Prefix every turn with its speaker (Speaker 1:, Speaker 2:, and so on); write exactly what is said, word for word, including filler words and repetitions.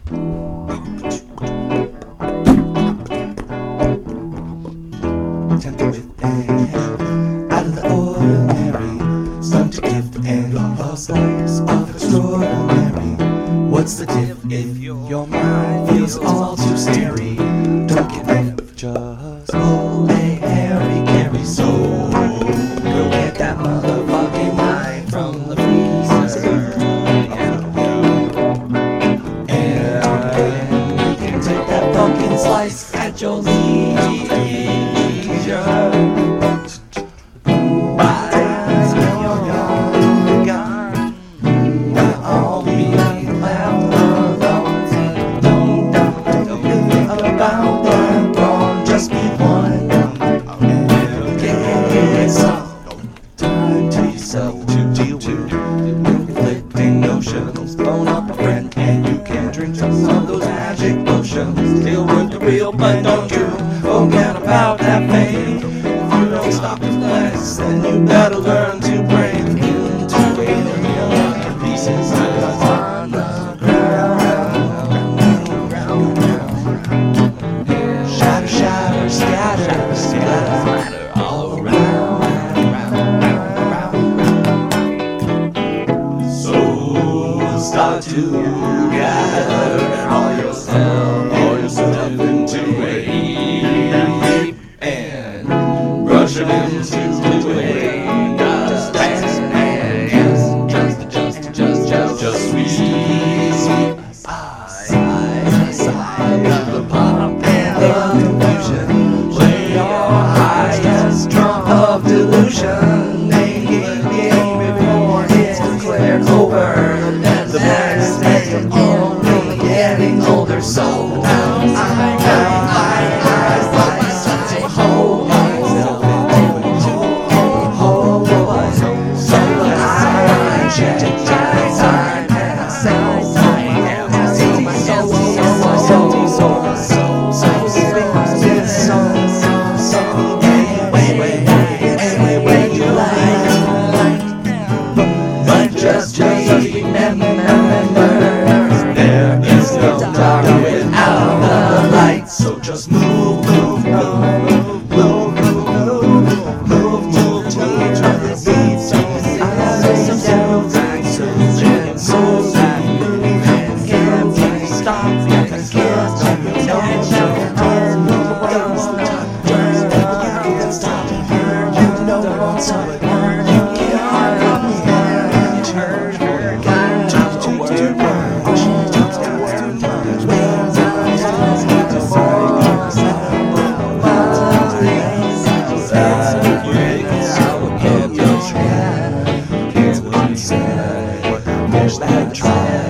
Speaker 1: Temper with and out of the ordinary, some to give and a slice of extraordinary. What's the diff if your mind feels all too starey? Don't get up, just hold a hairy carry soul. Go get that motherfucking mind from the freezer, and you can take that pumpkin slice at your leisure. To deal with conflicting notions, phone up a friend and you can drink some of those magic potions. Deal with the real, but don't you forget about that fame. If you don't stop the flex, then you better learn to break into a million pieces on the ground. Shatter, shatter, scatter, scatter all around. Start to gather all yourself, all yourself into a heap and brush it into a dustpan and just, just, just, just, just sweep, sweep, side, side, the pomp and the confusion. Play your highest trump of delusion. Make it game before it's declared over. The past is only getting older, so now I got my eyes like a hole myself into a hole. So I check my time and I say, empty soul, soul, soul, soul, soul, so, so, so, anyway, anyway you like, but just, just remember. So just move, move, move, move, move, move, move, move to the beat. So I down, so and so and can't stop, I can't stop, no, can't stop, you know what's up, you can't hide me, turn her guy to the world, she just got too much wings. That try